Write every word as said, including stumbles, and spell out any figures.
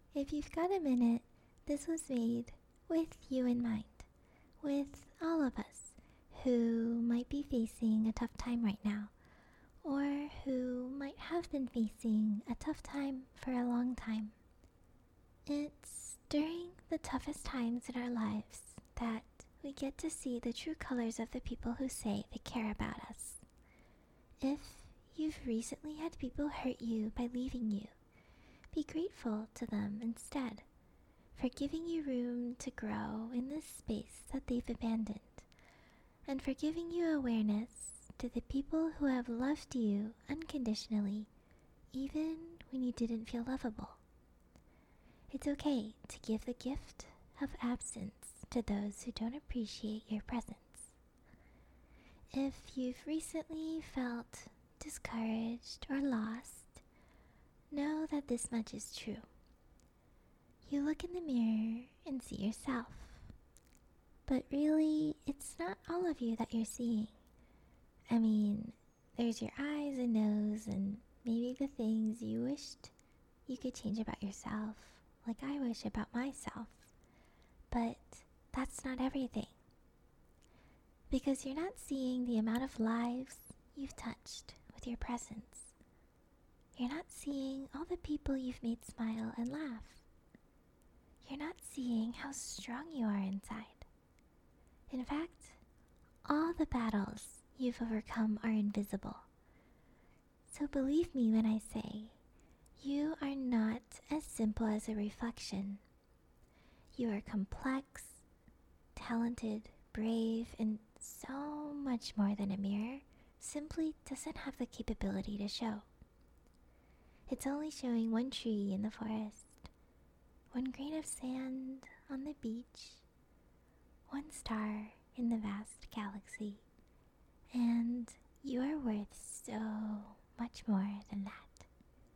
If you've got a minute, this was made with you in mind, with all of us who might be facing a tough time right now, or who might have been facing a tough time for a long time. It's during the toughest times in our lives that we get to see the true colors of the people who say they care about us. If you've recently had people hurt you by leaving you, be grateful to them instead for giving you room to grow in this space that they've abandoned, and for giving you awareness to the people who have loved you unconditionally, even when you didn't feel lovable. It's okay to give the gift of absence to those who don't appreciate your presence. If you've recently felt discouraged or lost, know that this much is true. You look in the mirror and see yourself, but really, it's not all of you that you're seeing. I mean, there's your eyes and nose and maybe the things you wished you could change about yourself, like I wish about myself. But that's not everything. Because you're not seeing the amount of lives you've touched with your presence. You're not seeing all the people you've made smile and laugh. You're not seeing how strong you are inside. In fact, all the battles you've overcome are invisible. So believe me when I say, you are not as simple as a reflection. You are complex, talented, brave, and so much more than a mirror simply doesn't have the capability to show. It's only showing one tree in the forest, one grain of sand on the beach, one star in the vast galaxy, and you are worth so much more than that.